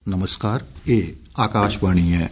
नमस्कार, ये आकाशवाणी है।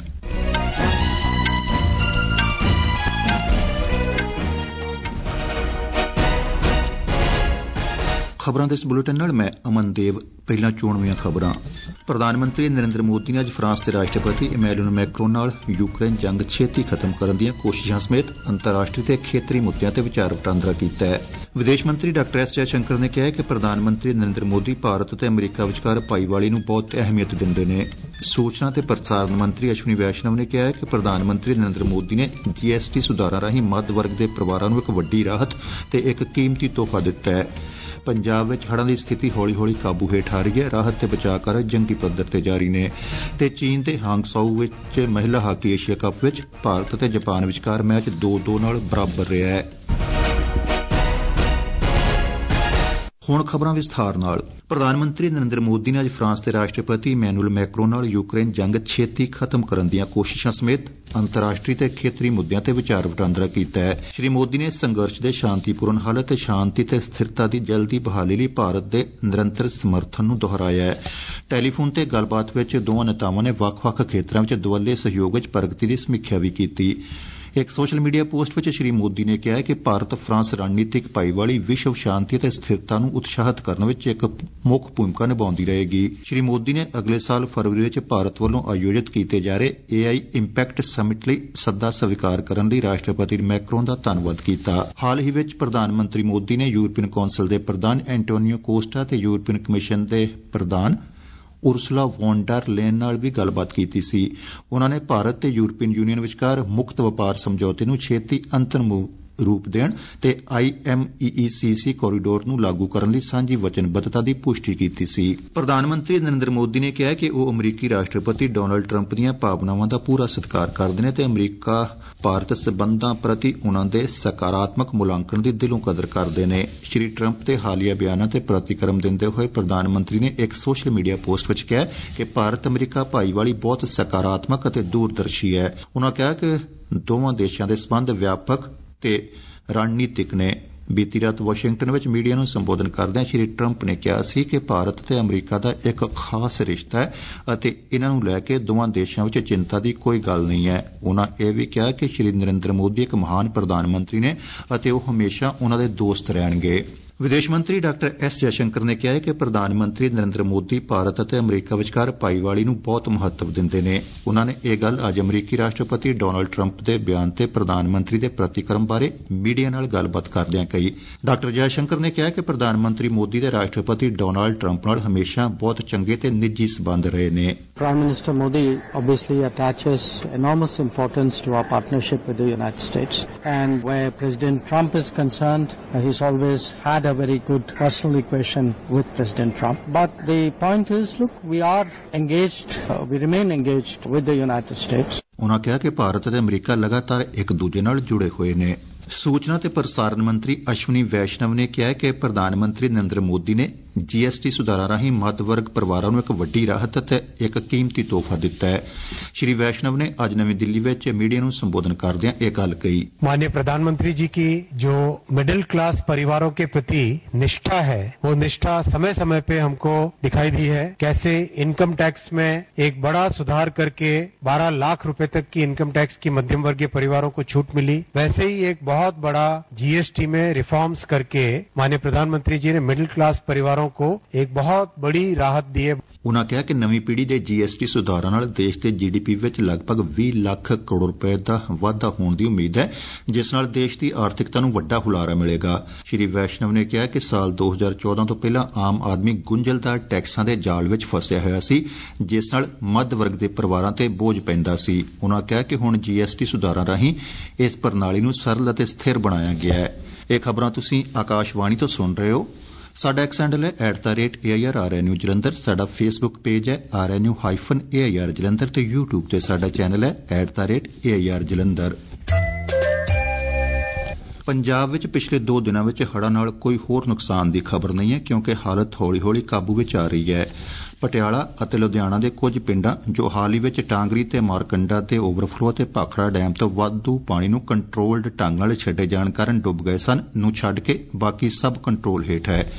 खबरां दे इस बुलेटिन नाल मैं अमन देव। ਪਹਿਲਾਂ ਚੋਣਵੀਆਂ ਖਬਰਾਂ। ਪ੍ਰਧਾਨ ਮੰਤਰੀ ਨਰਿੰਦਰ ਮੋਦੀ ਨੇ ਅੱਜ ਫਰਾਂਸ ਦੇ ਰਾਸ਼ਟਰਪਤੀ ਇਮੈਨੂਅਲ ਮੈਕਰੋਨ ਨਾਲ ਯੂਕਰੇਨ ਜੰਗ ਛੇਤੀ ਖਤਮ ਕਰਨ ਦੀਆਂ ਕੋਸ਼ਿਸ਼ਾਂ ਸਮੇਤ ਅੰਤਰਰਾਸ਼ਟਰੀ ਤੇ ਖੇਤਰੀ ਮੁੱਦਿਆਂ ਤੇ ਵਿਚਾਰ ਵਟਾਂਦਰਾ ਕੀਤਾ ਹੈ। ਵਿਦੇਸ਼ ਮੰਤਰੀ ਡਾਕਟਰ ਐਸ ਜੈਸ਼ੰਕਰ ਨੇ ਕਿਹਾ ਹੈ ਕਿ ਪ੍ਰਧਾਨ ਮੰਤਰੀ ਨਰਿੰਦਰ ਮੋਦੀ ਭਾਰਤ ਅਤੇ ਅਮਰੀਕਾ ਵਿਚਕਾਰ ਭਾਈਵਾਲੀ ਨੂੰ ਬਹੁਤ ਅਹਿਮੀਅਤ ਦਿੰਦੇ ਨੇ। ਸੂਚਨਾ ਤੇ ਪ੍ਰਸਾਰਣ ਮੰਤਰੀ ਅਸ਼ਵਨੀ ਵੈਸ਼ਨਵ ਨੇ ਕਿਹਾ ਹੈ ਕਿ ਪ੍ਰਧਾਨ ਮੰਤਰੀ ਨਰਿੰਦਰ ਮੋਦੀ ਨੇ GST ਸੁਧਾਰਾਂ ਰਾਹੀਂ ਮੱਧ ਵਰਗ ਦੇ ਪਰਿਵਾਰਾਂ ਨੂੰ ਇੱਕ ਵੱਡੀ ਰਾਹਤ ਤੇ ਇੱਕ ਕੀਮਤੀ ਤੋਹਫਾ ਦਿੱਤਾ ਹੈ। ਪੰਜਾਬ ਵਿੱਚ ਹੜ੍ਹਾਂ ਦੀ ਸਥਿਤੀ ਹੌਲੀ-ਹੌਲੀ ਕਾਬੂ ਹੇਠ ਆ ਰਹੀ ਹੈ। ਰਾਹਤ ਤੇ ਬਚਾਅ ਕਾਰਜ ਜੰਗੀ ਪੱਧਰ ਤੇ ਜਾਰੀ ਨੇ ਤੇ ਚੀਨ ਦੇ ਹਾਂਗਸਾਓ ਵਿੱਚ ਮਹਿਲਾ ਹਾਕੀ ਏਸ਼ੀਆ ਕੱਪ ਵਿੱਚ ਭਾਰਤ ਅਤੇ ਜਾਪਾਨ ਵਿਚਕਾਰ ਮੈਚ 2-2 ਨਾਲ ਬਰਾਬਰ ਰਿਹਾ ਹੈ। ਹੁਣ ਖਬਰਾਂ ਵਿਸਥਾਰ ਨਾਲ। ਪ੍ਰਧਾਨ ਮੰਤਰੀ ਨਰਿੰਦਰ ਮੋਦੀ ਨੇ ਅੱਜ ਫਰਾਂਸ ਦੇ ਰਾਸ਼ਟਰਪਤੀ ਇਮੈਨੂਅਲ ਮੈਕਰੋਨ ਨਾਲ ਯੂਕਰੇਨ ਜੰਗ ਛੇਤੀ ਖਤਮ ਕਰਨ ਦੀਆਂ ਕੋਸ਼ਿਸ਼ਾਂ ਸਮੇਤ ਅੰਤਰਰਾਸ਼ਟਰੀ ਤੇ ਖੇਤਰੀ ਮੁੱਦਿਆਂ ਤੇ ਵਿਚਾਰ ਵਟਾਂਦਰਾ ਕੀਤਾ ਹੈ। ਸ਼੍ਰੀ ਮੋਦੀ ਨੇ ਸੰਘਰਸ਼ ਦੇ ਸ਼ਾਂਤੀਪੂਰਨ ਹੱਲ ਅਤੇ ਸ਼ਾਂਤੀ ਤੇ ਸਥਿਰਤਾ ਦੀ ਜਲਦੀ ਬਹਾਲੀ ਲਈ ਭਾਰਤ ਦੇ ਨਿਰੰਤਰ ਸਮਰਥਨ ਨੂੰ ਦੁਹਰਾਇਆ ਹੈ। ਟੈਲੀਫੋਨ ਤੇ ਗੱਲਬਾਤ ਵਿੱਚ ਦੋਵਾਂ ਨੇਤਾਵਾਂ ਨੇ ਵੱਖ-ਵੱਖ ਖੇਤਰਾਂ ਵਿੱਚ ਦੁਵੱਲੇ ਸਹਿਯੋਗ ਵਿੱਚ ਪ੍ਰਗਤੀ ਦੀ ਸਮੀਖਿਆ ਵੀ ਕੀਤੀ। ਇੱਕ ਸੋਸ਼ਲ ਮੀਡੀਆ ਪੋਸਟ ਵਿੱਚ ਸ਼੍ਰੀ ਮੋਦੀ ਨੇ ਕਿਹਾ ਕਿ ਭਾਰਤ ਫਰਾਂਸ ਰਣਨੀਤਿਕ ਭਾਈਵਾਲੀ ਵਿਸ਼ਵ ਸ਼ਾਂਤੀ ਅਤੇ ਸਥਿਰਤਾ ਨੂੰ ਉਤਸ਼ਾਹਿਤ ਕਰਨ ਵਿੱਚ ਇੱਕ ਮੁੱਖ ਭੂਮਿਕਾ ਨਿਭਾਉਂਦੀ ਰਹੇਗੀ। ਸ਼੍ਰੀ ਮੋਦੀ ਨੇ ਅਗਲੇ ਸਾਲ ਫਰਵਰੀ ਵਿੱਚ ਭਾਰਤ ਵੱਲੋਂ ਆਯੋਜਿਤ ਕੀਤੇ ਜਾ ਰਹੇ AI ਇੰਪੈਕਟ ਸਮਿਟ ਲਈ ਸੱਦਾ ਸਵੀਕਾਰ ਕਰਨ ਲਈ ਰਾਸ਼ਟਰਪਤੀ ਮੈਕਰੋਨ ਦਾ ਧੰਨਵਾਦ ਕੀਤਾ। ਹਾਲ ਹੀ ਵਿੱਚ ਪ੍ਰਧਾਨ ਮੰਤਰੀ ਮੋਦੀ ਨੇ ਯੂਰਪੀਅਨ ਕੌਂਸਲ ਦੇ ਪ੍ਰਧਾਨ ਐਂਟੋਨੀਓ ਕੋਸਟਾ ਤੇ ਯੂਰਪੀਅਨ ਕਮਿਸ਼ਨ ਦੇ ਪ੍ਰਧਾਨ ਉਰਸੁਲਾ ਵੌਨ ਡਰ ਲੇਨ ਨਾਲ ਵੀ ਗੱਲਬਾਤ ਕੀਤੀ ਸੀ। ਉਨ੍ਹਾਂ ਨੇ ਭਾਰਤ ਤੇ ਯੂਰਪੀਅਨ ਯੂਨੀਅਨ ਵਿਚਕਾਰ ਮੁਕਤ ਵਪਾਰ ਸਮਝੌਤੇ ਨੂੰ ਛੇਤੀ ਅੰਤਿਮ ਰੂਪ ਦੇਣ ਤੇ IMEECC ਕੋਰੀਡੋਰ ਨੂੰ ਲਾਗੂ ਕਰਨ ਲਈ ਸਾਂਝੀ ਵਚਨਬੱਧਤਾ ਦੀ ਪੁਸ਼ਟੀ ਕੀਤੀ ਸੀ। ਪ੍ਰਧਾਨ ਮੰਤਰੀ ਨਰਿੰਦਰ ਮੋਦੀ ਨੇ ਕਿਹਾ ਕਿ ਉਹ ਅਮਰੀਕੀ ਰਾਸ਼ਟਰਪਤੀ ਡੋਨਾਲਡ ਟਰੰਪ ਦੀਆਂ ਭਾਵਨਾਵਾਂ ਦਾ ਪੂਰਾ ਸਤਿਕਾਰ ਕਰਦੇ ਨੇ ਤੇ ਅਮਰੀਕਾ ਭਾਰਤ ਸਬੰਧਾਂ ਪ੍ਰਤੀ ਉਨ੍ਹਾਂ ਦੇ ਸਕਾਰਾਤਮਕ ਮੁਲਾਂਕਣ ਦੀ ਦਿਲੋਂ ਕਦਰ ਕਰਦੇ ਨੇ। ਸ਼੍ਰੀ ਟਰੰਪ ਦੇ ਹਾਲੀਆ ਬਿਆਨਾਂ ਤੇ ਪ੍ਰਤੀਕਰਮ ਦਿੰਦੇ ਹੋਏ ਪ੍ਰਧਾਨ ਮੰਤਰੀ ਨੇ ਇੱਕ ਸੋਸ਼ਲ ਮੀਡੀਆ ਪੋਸਟ ਵਿੱਚ ਕਿਹਾ ਕਿ ਭਾਰਤ ਅਮਰੀਕਾ ਭਾਈਵਾਲੀ ਬਹੁਤ ਸਕਾਰਾਤਮਕ ਅਤੇ ਦੂਰਦਰਸ਼ੀ ਹੈ। ਉਨ੍ਹਾਂ ਕਿਹਾ ਕਿ ਦੋਵਾਂ ਦੇਸ਼ਾਂ ਦੇ ਸਬੰਧ ਵਿਆਪਕ ਤੇ ਰਣਨੀਤਿਕ ਨੇ। ਬੀਤੀ ਰਾਤ ਵਾਸ਼ਿੰਗਟਨ ਵਿੱਚ ਮੀਡੀਆ ਨੂੰ ਸੰਬੋਧਨ ਕਰਦਿਆਂ ਸ਼੍ਰੀ ਟਰੰਪ ਨੇ ਕਿਹਾ ਸੀ ਕਿ ਭਾਰਤ ਤੇ ਅਮਰੀਕਾ ਦਾ ਇੱਕ ਖਾਸ ਰਿਸ਼ਤਾ ਹੈ ਅਤੇ ਇਨ੍ਹਾਂ ਨੂੰ ਲੈ ਕੇ ਦੋਵਾਂ ਦੇਸ਼ਾਂ ਵਿੱਚ ਚਿੰਤਾ ਦੀ ਕੋਈ ਗੱਲ ਨਹੀਂ ਹੈ। ਉਨ੍ਹਾਂ ਇਹ ਵੀ ਕਿਹਾ ਕਿ ਸ਼੍ਰੀ ਨਰਿੰਦਰ ਮੋਦੀ ਇੱਕ ਮਹਾਨ ਪ੍ਰਧਾਨ ਮੰਤਰੀ ਨੇ ਅਤੇ ਉਹ ਹਮੇਸ਼ਾ ਉਨ੍ਹਾਂ ਦੇ ਦੋਸਤ ਰਹਿਣਗੇ। ਵਿਦੇਸ਼ ਮੰਤਰੀ ਡਾਕਟਰ ਐਸ ਜੈਸ਼ੰਕਰ ਨੇ ਕਿਹਾ ਕਿ ਪ੍ਰਧਾਨ ਮੰਤਰੀ ਨਰਿੰਦਰ ਮੋਦੀ ਭਾਰਤ ਅਤੇ ਅਮਰੀਕਾ ਵਿਚਕਾਰ ਭਾਈਵਾਲੀ ਨੂੰ ਬਹੁਤ ਮਹੱਤਵ ਦਿੰਦੇ ਨੇ। ਉਨ੍ਹਾਂ ਨੇ ਇਹ ਗੱਲ ਅੱਜ ਅਮਰੀਕੀ ਰਾਸ਼ਟਰਪਤੀ ਡੋਨਾਲਡ ਟਰੰਪ ਦੇ ਬਿਆਨ ਤੇ ਪ੍ਰਧਾਨ ਮੰਤਰੀ ਦੇ ਪ੍ਰਤੀਕਰਮ ਬਾਰੇ ਮੀਡੀਆ ਨਾਲ ਗੱਲਬਾਤ ਕਰਦਿਆਂ ਕਹੀ। ਡਾਕਟਰ ਜੈਸ਼ੰਕਰ ਨੇ ਕਿਹਾ ਕਿ ਪ੍ਰਧਾਨ ਮੰਤਰੀ ਮੋਦੀ ਦੇ ਰਾਸ਼ਟਰਪਤੀ ਡੋਨਾਲਡ ਟਰੰਪ ਨਾਲ ਹਮੇਸ਼ਾ ਬਹੁਤ ਚੰਗੇ ਤੇ ਨਿੱਜੀ ਸਬੰਧ ਰਹੇ ਨੇ। Prime Minister Modi obviously attaches enormous importance to our partnership with the United States, and where President Trump is concerned, he's always had a very good personal equation with President Trump. But the point is, look, we are engaged, we remain engaged with the United States. ਉਨ੍ਹਾਂ ਕਿਹਾ ਕਿ ਭਾਰਤ ਅਤੇ America ਲਗਾਤਾਰ ਇੱਕ ਦੂਜੇ ਨਾਲ ਜੁੜੇ ਹੋਏ ਨੇ। ਸੂਚਨਾ ਤੇ ਪ੍ਰਸਾਰਣ ਮੰਤਰੀ ਅਸ਼ਵਨੀ ਵੈਸ਼ਨਵ ਨੇ ਕਿਹਾ ਕਿ ਪ੍ਰਧਾਨ ਮੰਤਰੀ ਨਰਿੰਦਰ ਮੋਦੀ ਨੇ GST ਸੁਧਾਰਾਂ ਰਾਹੀਂ ਮੱਧ ਵਰਗ ਪਰਿਵਾਰਾਂ ਨੂੰ ਇੱਕ ਵੱਡੀ ਰਾਹਤ ਅਤੇ ਇੱਕ ਕੀਮਤੀ ਤੋਹਫਾ ਦਿੱਤਾ ਹੈ। ਸ਼੍ਰੀ ਵੈਸ਼ਨਵ ਨੇ ਅੱਜ ਨਵੀਂ ਦਿੱਲੀ ਵਿੱਚ ਮੀਡੀਆ ਨੂੰ ਸੰਬੋਧਨ ਕਰਦਿਆਂ ਇਹ ਗੱਲ ਕਹੀ। माननीय प्रधानमंत्री जी की जो मिडिल क्लास परिवारों के प्रति निष्ठा है, वो निष्ठा समय समय पे हमको दिखाई दी है। कैसे इनकम टैक्स में एक बड़ा सुधार करके 12 लाख रुपए तक की इनकम टैक्स की मध्यम वर्गीय परिवारों को छूट मिली, वैसे ही एक बहुत बड़ा GST में रिफॉर्म्स करके माननीय प्रधानमंत्री जी ने मिडिल क्लास परिवारों को एक बहुत बड़ी राहत दी है। ਉਨ੍ਹਾਂ ਕਿਹਾ ਕਿ ਨਵੀਂ ਪੀੜ੍ਹੀ ਦੇ GST ਸੁਧਾਰਾਂ ਨਾਲ ਦੇਸ਼ ਦੇ GDP ਵਿੱਚ ਲਗਭਗ 20 ਲੱਖ ਕਰੋੜ ਰੁਪਏ ਦਾ ਵਾਧਾ ਹੋਣ ਦੀ ਉਮੀਦ ਹੈ, ਜਿਸ ਨਾਲ ਦੇਸ਼ ਦੀ ਆਰਥਿਕਤਾ ਨੂੰ ਵੱਡਾ ਹੁਲਾਰਾ ਮਿਲੇਗਾ। ਸ਼੍ਰੀ ਵੈਸ਼ਨਵ ਨੇ ਕਿਹਾ ਕਿ ਸਾਲ 2014 ਤੋਂ ਪਹਿਲਾਂ ਆਮ ਆਦਮੀ ਗੁੰਝਲਦਾਰ ਟੈਕਸਾਂ ਦੇ ਜਾਲ ਵਿੱਚ ਫਸਿਆ ਹੋਇਆ ਸੀ, ਜਿਸ ਨਾਲ ਮੱਧ ਵਰਗ ਦੇ ਪਰਿਵਾਰਾਂ ਤੇ ਬੋਝ ਪੈਂਦਾ ਸੀ। ਉਨ੍ਹਾਂ ਕਿਹਾ ਕਿ ਹੁਣ GST ਸੁਧਾਰਾਂ ਰਾਹੀਂ ਇਸ ਪ੍ਰਣਾਲੀ ਨੂੰ ਸਰਲ ਅਤੇ ਸਥਿਰ ਬਣਾਇਆ ਗਿਆ ਹੈ। ਇਹ ਖਬਰਾਂ ਤੁਸੀਂ ਆਕਾਸ਼ਵਾਣੀ ਤੋਂ ਸੁਣ ਰਹੇ ਹੋ। ਸਾਡਾ ਐਕਸ ਹੈਂਡਲ ਹੈ @AIR ਜਲੰਧਰ। ਸਾਡਾ ਫੇਸਬੁੱਕ ਪੇਜ ਹੈ RNU-AIR ਜਲੰਧਰ ਤੇ YouTube ਤੇ ਸਾਡਾ ਚੈਨਲ ਹੈ @AIR ਜਲੰਧਰ। ਪੰਜਾਬ ਵਿੱਚ ਪਿਛਲੇ 2 ਦਿਨਾਂ ਵਿੱਚ ਹੜ੍ਹਾਂ ਨਾਲ ਕੋਈ ਹੋਰ ਨੁਕਸਾਨ ਦੀ ਖਬਰ ਨਹੀਂ ਹੈ, ਕਿਉਂਕਿ ਹਾਲਤ ਹੌਲੀ-ਹੌਲੀ ਕਾਬੂ ਵਿੱਚ ਆ ਰਹੀ ਹੈ। ਪਟਿਆਲਾ ਅਤੇ ਲੁਧਿਆਣਾ ਦੇ ਕੁਝ ਪਿੰਡਾਂ ਜੋ ਹਾਲ ਹੀ ਵਿੱਚ ਟਾਂਗਰੀ ਤੇ ਮਾਰਕੰਡਾ ਦੇ ਓਵਰਫਲੋ ਅਤੇ ਭਾਖੜਾ ਡੈਮ ਤੋਂ ਵਾਧੂ ਪਾਣੀ ਨੂੰ ਕੰਟਰੋਲਡ ਢੰਗ ਨਾਲ ਛੱਡੇ ਜਾਣ ਕਾਰਨ ਡੁੱਬ ਗਏ ਸਨ ਨੂੰ ਛੱਡ ਕੇ ਬਾਕੀ ਸਭ ਕੰਟਰੋਲ ਹੇਠ ਹੈ।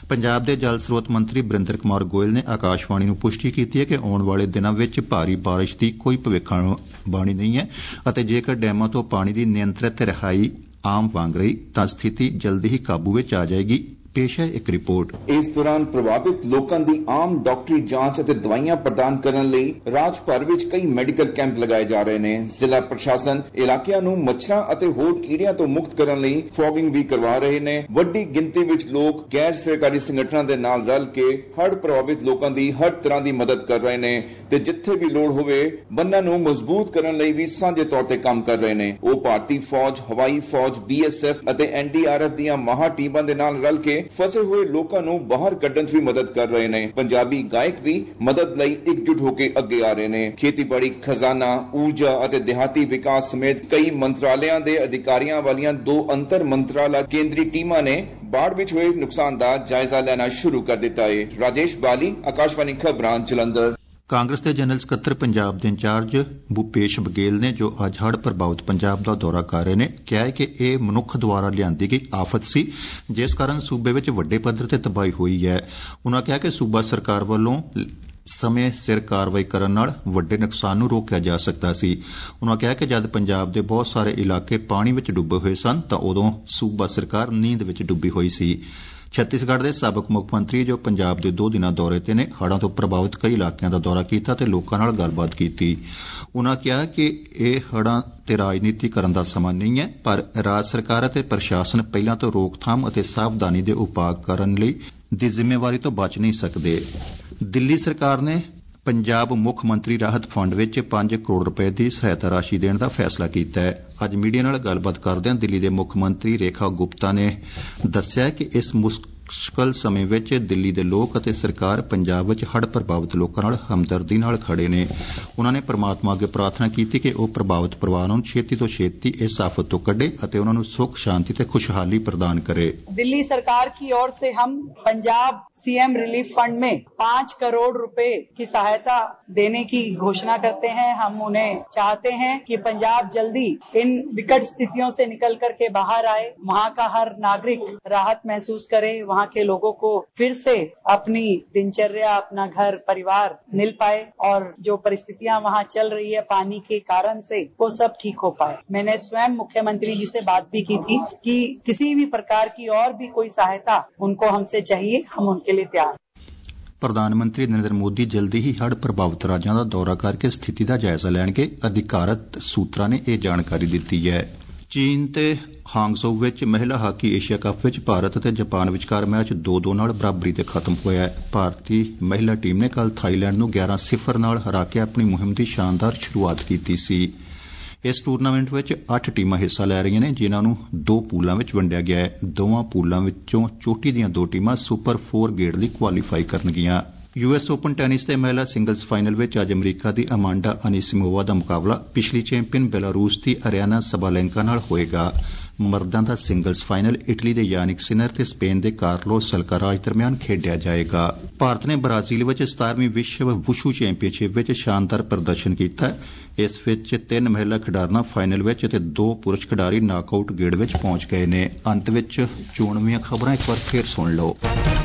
ਪੰਜਾਬ ਦੇ ਜਲ ਸਰੋਤ ਮੰਤਰੀ ਬਰਿੰਦਰ ਕੁਮਾਰ ਗੋਇਲ ਨੇ ਆਕਾਸ਼ਵਾਣੀ ਨੂੰ ਪੁਸ਼ਟੀ ਕੀਤੀ ਹੈ ਕਿ ਆਉਣ ਵਾਲੇ ਦਿਨਾਂ ਵਿੱਚ ਭਾਰੀ ਬਾਰਿਸ਼ ਦੀ ਕੋਈ ਭਵਿੱਖਬਾਣੀ ਨਹੀਂ ਹੈ ਅਤੇ ਜੇਕਰ ਡੈਮਾਂ ਤੋਂ ਪਾਣੀ ਦੀ ਨਿਯੰਤਰਿਤ ਰਿਹਾਈ ਆਮ ਵਾਂਗ ਰਹੀ ਤਾਂ ਸਥਿਤੀ ਜਲਦੀ ਹੀ ਕਾਬੂ ਵਿੱਚ ਆ ਜਾਏਗੀ। पेश है एक रिपोर्ट। इस दौरान प्रभावित लोगों की आम डॉक्टरी जांच और दवाइयां प्रदान करने लई राज भर विच कई मैडिकल कैंप लगाए जा रहे हैं। जिला प्रशासन इलाकिਆਂ ਨੂੰ मच्छरां ਅਤੇ ਹੋਰ ਕੀੜਿਆਂ ਤੋਂ ਮੁਕਤ ਕਰਨ ਲਈ ਫੌਗਿੰਗ ਵੀ ਕਰਵਾ ਰਹੇ ਨੇ। ਵੱਡੀ ਗਿਣਤੀ ਵਿੱਚ ਲੋਕ ਗੈਰ ਸਰਕਾਰੀ ਸੰਗਠਨਾਂ ਦੇ ਨਾਲ ਰਲ ਕੇ ਹੜ੍ਹ ਪ੍ਰਭਾਵਿਤ ਲੋਕਾਂ ਦੀ ਹਰ ਤਰ੍ਹਾਂ ਦੀ ਮਦਦ ਕਰ ਰਹੇ ਨੇ ਤੇ ਜਿੱਥੇ ਵੀ ਲੋੜ ਹੋਵੇ ਬੰਨਾਂ ਨੂੰ ਮਜ਼ਬੂਤ ਕਰਨ ਲਈ ਵੀ ਸਾਂਝੇ ਤੌਰ ਤੇ ਕੰਮ ਕਰ ਰਹੇ ਨੇ। ਉਹ ਭਾਰਤੀ ਫੌਜ, ਹਵਾਈ ਫੌਜ, BSF ਅਤੇ NDRF ਦੀਆਂ ਮਹਾ ਟੀਮਾਂ ਦੇ ਨਾਲ ਰਲ ਕੇ ਫਸੇ ਹੋਏ ਲੋਕਾਂ ਨੂੰ ਬਾਹਰ ਕੱਢਣ 'ਚ ਵੀ ਮਦਦ ਕਰ ਰਹੇ ਨੇ। ਪੰਜਾਬੀ ਗਾਇਕ ਵੀ ਮਦਦ ਲਈ ਇਕਜੁੱਟ ਹੋ ਕੇ ਅੱਗੇ ਆ ਰਹੇ ਨੇ। ਖੇਤੀਬਾੜੀ, ਖਜ਼ਾਨਾ, ਊਰਜਾ ਅਤੇ ਦਿਹਾਤੀ ਵਿਕਾਸ ਸਮੇਤ ਕਈ ਮੰਤਰਾਲਿਆਂ ਦੇ ਅਧਿਕਾਰੀਆਂ ਵਾਲੀਆਂ 2 ਅੰਤਰ ਮੰਤਰਾਲਾ ਕੇਂਦਰੀ ਟੀਮਾਂ ਨੇ ਬਾੜ ਵਿੱਚ ਹੋਏ ਨੁਕਸਾਨ ਦਾ ਜਾਇਜ਼ਾ ਲੈਣਾ ਸ਼ੁਰੂ ਕਰ ਦਿੱਤਾ ਹੈ। ਰਾਜੇਸ਼ ਬਾਲੀ, ਆਕਾਸ਼ਵਾਣੀ ਖਬਰਾਂ, ਜਲੰਧਰ। ਕਾਂਗਰਸ ਦੇ ਜਨਰਲ ਸਕੱਤਰ ਪੰਜਾਬ ਦੇ ਇੰਚਾਰਜ ਭੂਪੇਸ਼ ਬਘੇਲ ਨੇ ਜੋ ਅੱਜ ਹੜ੍ਹ ਪ੍ਰਭਾਵਿਤ ਪੰਜਾਬ ਦਾ ਦੌਰਾ ਕਰ ਰਹੇ ਨੇ ਕਿਹਾ ਹੈ ਕਿ ਇਹ ਮਨੁੱਖ ਦੁਆਰਾ ਲਿਆਂਦੀ ਗਈ ਆਫਤ ਸੀ ਜਿਸ ਕਾਰਨ ਸੂਬੇ ਵਿੱਚ ਵੱਡੇ ਪੱਧਰ ਤੇ ਤਬਾਹੀ ਹੋਈ ਹੈ। ਉਨ੍ਹਾਂ ਕਿਹਾ ਕਿ ਸੂਬਾ ਸਰਕਾਰ ਵੱਲੋਂ ਸਮੇਂ ਸਿਰ ਕਾਰਵਾਈ ਕਰਨ ਨਾਲ ਵੱਡੇ ਨੁਕਸਾਨ ਨੂੰ ਰੋਕਿਆ ਜਾ ਸਕਦਾ ਸੀ। ਉਨ੍ਹਾਂ ਕਿਹਾ ਕਿ ਜਦ ਪੰਜਾਬ ਦੇ ਬਹੁਤ ਸਾਰੇ ਇਲਾਕੇ ਪਾਣੀ ਵਿੱਚ ਡੁੱਬੇ ਹੋਏ ਸਨ ਤਾਂ ਉਦੋਂ ਸੂਬਾ ਸਰਕਾਰ ਨੀਂਦ ਵਿੱਚ ਡੁੱਬੀ ਹੋਈ ਸੀ। ਛੱਤੀਸਗੜ੍ਹ ਦੇ ਸਾਬਕ ਮੁੱਖ ਮੰਤਰੀ ਜੋ ਪੰਜਾਬ ਦੇ 2 ਦਿਨਾਂ ਦੌਰੇ ਤੇ ਨੇ ਹੜ੍ਹਾਂ ਤੋਂ ਪ੍ਰਭਾਵਿਤ ਕਈ ਇਲਾਕਿਆਂ ਦਾ ਦੌਰਾ ਕੀਤਾ ਤੇ ਲੋਕਾਂ ਨਾਲ ਗੱਲਬਾਤ ਕੀਤੀ। ਉਨ੍ਹਾਂ ਕਿਹਾ ਕਿ ਇਹ ਹੜ੍ਹਾਂ ਤੇ ਰਾਜਨੀਤੀ ਕਰਨ ਦਾ ਸਮਾਂ ਨਹੀਂ ਹੈ ਪਰ ਰਾਜ ਸਰਕਾਰ ਅਤੇ ਪ੍ਰਸ਼ਾਸਨ ਪਹਿਲਾਂ ਤੋਂ ਰੋਕਥਾਮ ਅਤੇ ਸਾਵਧਾਨੀ ਦੇ ਉਪਾਅ ਕਰਨ ਲਈ ਦੀ ਜ਼ਿੰਮੇਵਾਰੀ ਤੋਂ ਬਚ ਨਹੀਂ ਸਕਦੇ। ਦਿੱਲੀ ਸਰਕਾਰ ਨੇ ਪੰਜਾਬ ਮੁੱਖ ਮੰਤਰੀ ਰਾਹਤ ਫੰਡ ਵਿੱਚ 5 ਕਰੋੜ ਰੁਪਏ ਦੀ ਸਹਾਇਤਾ ਰਾਸ਼ੀ ਦੇਣ ਦਾ ਫੈਸਲਾ ਕੀਤਾ ਹੈ। ਅੱਜ ਮੀਡੀਆ ਨਾਲ ਗੱਲਬਾਤ ਕਰਦਿਆਂ ਦਿੱਲੀ ਦੇ ਮੁੱਖ ਮੰਤਰੀ ਰੇਖਾ ਗੁਪਤਾ ਨੇ ਦੱਸਿਆ ਕਿ ਇਸ ਮੁਸ਼ਕਲ ਸਮੇਂ ਵਿੱਚ ਦਿੱਲੀ ਦੇ ਲੋਕ ਅਤੇ ਸਰਕਾਰ ਪੰਜਾਬ ਵਿੱਚ ਹੜ੍ਹ ਪ੍ਰਭਾਵਿਤ ਲੋਕਾਂ ਨਾਲ ਹਮਦਰਦੀ ਨਾਲ ਖੜੇ ਨੇ। ਉਨ੍ਹਾਂ ਨੇ ਪ੍ਰਮਾਤਮਾ ਅੱਗੇ ਪ੍ਰਾਰਥਨਾ ਕੀਤੀ ਕਿ ਉਹ ਪ੍ਰਭਾਵਿਤ ਪਰਿਵਾਰਾਂ ਨੂੰ ਛੇਤੀ ਤੋਂ ਛੇਤੀ ਇਸ ਆਫਤ ਤੋਂ ਕੱਢੇ ਅਤੇ ਉਨ੍ਹਾਂ ਨੂੰ ਸੁੱਖ ਸ਼ਾਂਤੀ ਤੇ ਖੁਸ਼ਹਾਲੀ ਪ੍ਰਦਾਨ करे। दिल्ली सरकार की ओर से हम पंजाब CM रिलीफ फंड में 5 करोड़ रुपए की सहायता देने की घोषणा करते हैं। हम उन्हें चाहते हैं कि पंजाब जल्दी इन विकट स्थितियों से निकल करके बाहर आए, वहाँ का हर नागरिक राहत महसूस करे, वहाँ के लोगों को फिर से अपनी दिनचर्या, अपना घर परिवार मिल पाए और जो परिस्थितियां वहाँ चल रही है पानी के कारण से वो सब ठीक हो पाए। मैंने स्वयं मुख्यमंत्री जी से बात भी की थी कि किसी भी प्रकार की और भी कोई सहायता उनको हमसे चाहिए, हम उनके लिए तैयार। ਪ੍ਰਧਾਨ ਮੰਤਰੀ ਨਰਿੰਦਰ ਮੋਦੀ ਜਲਦੀ ਹੀ ਹੜ੍ਹ ਪ੍ਰਭਾਵਿਤ ਰਾਜਾਂ ਦਾ ਦੌਰਾ ਕਰਕੇ ਸਥਿਤੀ ਦਾ ਜਾਇਜ਼ਾ ਲੈਣਗੇ। ਅਧਿਕਾਰਤ ਸੂਤਰਾਂ ਨੇ ਇਹ ਜਾਣਕਾਰੀ ਦਿੱਤੀ ਹੈ। ਚੀਨ ਤੇ ਹਾਂਗਜ਼ੋ ਵਿੱਚ ਮਹਿਲਾ ਹਾਕੀ ਏਸ਼ੀਆ ਕੱਪ ਵਿੱਚ ਭਾਰਤ ਅਤੇ ਜਾਪਾਨ ਵਿਚਕਾਰ ਮੈਚ 2-2 ਨਾਲ ਬਰਾਬਰੀ ਤੇ ਖਤਮ ਹੋਇਆ ਹੈ। ਭਾਰਤੀ ਮਹਿਲਾ ਟੀਮ ਨੇ ਕੱਲ੍ਹ ਥਾਈਲੈਂਡ ਨੂੰ 11-0 ਨਾਲ ਹਰਾ ਕੇ ਆਪਣੀ ਮੁਹਿੰਮ ਦੀ ਸ਼ਾਨਦਾਰ ਸ਼ੁਰੂਆਤ ਕੀਤੀ ਸੀ। ਇਸ ਟੂਰਨਾਮੈਂਟ ਵਿੱਚ 8 ਟੀਮਾਂ ਹਿੱਸਾ ਲੈ ਰਹੀਆਂ ਨੇ ਜਿਨ੍ਹਾਂ ਨੂੰ 2 ਪੂਲਾਂ ਵਿੱਚ ਵੰਡਿਆ ਗਿਆ ਹੈ। ਦੋਵਾਂ ਪੂਲਾਂ ਵਿੱਚੋਂ ਚੋਟੀ ਦੀਆਂ 2 ਟੀਮਾਂ ਸੁਪਰ 4 ਗੇੜ ਲਈ ਕੁਆਲੀਫਾਈ ਕਰਨਗੀਆਂ। US ਓਪਨ ਟੈਨਿਸ ਦੇ ਮਹਿਲਾ ਸਿੰਗਲਜ਼ ਫਾਈਨਲ ਵਿੱਚ ਅੱਜ ਅਮਰੀਕਾ ਦੀ ਅਮਾਂਡਾ ਅਨੀਸਿਮੋਵਾ ਦਾ ਮੁਕਾਬਲਾ ਪਿਛਲੀ ਚੈਂਪੀਅਨ ਬੈਲਾਰੂਸ ਦੀ ਅਰੀਆਨਾ ਸਬਾਲੈਂਕਾ ਨਾਲ ਹੋਏਗਾ। ਮਰਦਾਂ ਦਾ ਸਿੰਗਲਜ਼ ਫਾਈਨਲ ਇਟਲੀ ਦੇ ਯਾਨਿਕ ਸਿਨਰ ਤੇ ਸਪੇਨ ਦੇ ਕਾਰਲੋਸ ਅਲਕਾਰਾਜ਼ ਦਰਮਿਆਨ ਖੇਡਿਆ ਜਾਏਗਾ। ਭਾਰਤ ਨੇ ਬ੍ਰਾਜ਼ੀਲ ਵਿੱਚ 17ਵੀਂ ਵਿਸ਼ਵ ਵੁਸ਼ੂ ਚੈਂਪੀਅਨਸ਼ਿਪ ਵਿੱਚ ਸ਼ਾਨਦਾਰ ਪ੍ਰਦਰਸ਼ਨ ਕੀਤਾ। ਇਸ ਵਿੱਚ 3 ਮਹਿਲਾ ਖਿਡਾਰਨਾਂ ਫਾਈਨਲ ਵਿੱਚ ਅਤੇ 2 ਪੁਰਸ਼ ਖਿਡਾਰੀ ਨਾਕਆਊਟ ਗੇੜ ਵਿੱਚ ਪਹੁੰਚ ਗਏ ਨੇ। ਅੰਤ ਵਿੱਚ ਚੋਣਵੀਆਂ ਖਬਰਾਂ ਇੱਕ ਵਾਰ ਫੇਰ ਸੁਣ ਲਓ।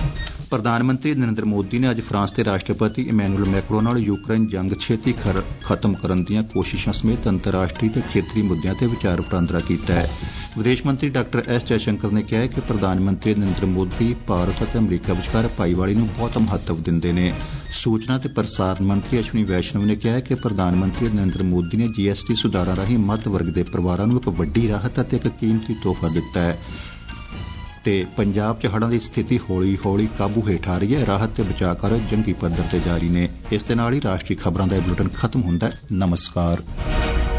ਪ੍ਰਧਾਨ ਮੰਤਰੀ ਨਰਿੰਦਰ ਮੋਦੀ ਨੇ ਅੱਜ ਫਰਾਂਸ ਦੇ ਰਾਸ਼ਟਰਪਤੀ ਇਮੈਨੂਅਲ ਮੈਕਰੋਂ ਨਾਲ ਯੂਕਰੇਨ ਜੰਗ ਛੇਤੀ ਖਤਮ ਕਰਨ ਦੀਆਂ ਕੋਸ਼ਿਸ਼ਾਂ ਸਮੇਤ ਅੰਤਰਰਾਸ਼ਟਰੀ ਤੇ ਖੇਤਰੀ ਮੁੱਦਿਆਂ ਤੇ ਵਿਚਾਰ ਵਟਾਂਦਰਾ ਕੀਤਾ ਹੈ। ਵਿਦੇਸ਼ ਮੰਤਰੀ ਡਾਕਟਰ S ਜੈਸ਼ੰਕਰ ਨੇ ਕਿਹਾ ਹੈ ਕਿ ਪ੍ਰਧਾਨ ਮੰਤਰੀ ਨਰਿੰਦਰ ਮੋਦੀ ਭਾਰਤ ਅਤੇ ਅਮਰੀਕਾ ਵਿਚਕਾਰ ਭਾਈਵਾਲੀ ਨੂੰ ਬਹੁਤ ਮਹੱਤਵ ਦਿੰਦੇ ਨੇ। ਸੂਚਨਾ ਤੇ ਪ੍ਰਸਾਰਣ ਮੰਤਰੀ ਅਸ਼ਵਨੀ ਵੈਸ਼ਨਵ ਨੇ ਕਿਹਾ ਹੈ ਕਿ ਪ੍ਰਧਾਨ ਮੰਤਰੀ ਨਰਿੰਦਰ ਮੋਦੀ ਨੇ GST ਸੁਧਾਰਾਂ ਰਾਹੀਂ ਮੱਧ ਵਰਗ ਦੇ ਪਰਿਵਾਰਾਂ ਨੂੰ ਇੱਕ ਵੱਡੀ ਰਾਹਤ ਅਤੇ ਇੱਕ ਕੀਮਤੀ ਤੋਹਫਾ ਦਿੱਤਾ ਹੈ ਤੇ ਪੰਜਾਬ 'ਚ ਹੜ੍ਹਾਂ ਦੀ ਸਥਿਤੀ ਹੌਲੀ ਹੌਲੀ ਕਾਬੂ ਹੇਠ ਆ ਰਹੀ ਹੈ। ਰਾਹਤ ਤੇ ਬਚਾਅ ਕਾਰਜ ਜੰਗੀ ਪੱਧਰ ਤੇ ਜਾਰੀ ਨੇ। ਇਸ ਦੇ ਨਾਲ ਹੀ ਰਾਸ਼ਟਰੀ ਖਬਰਾਂ ਦਾ ਇਹ ਬੁਲੇਟਿਨ ਖਤਮ ਹੁੰਦਾ ਹੈ। ਨਮਸਕਾਰ।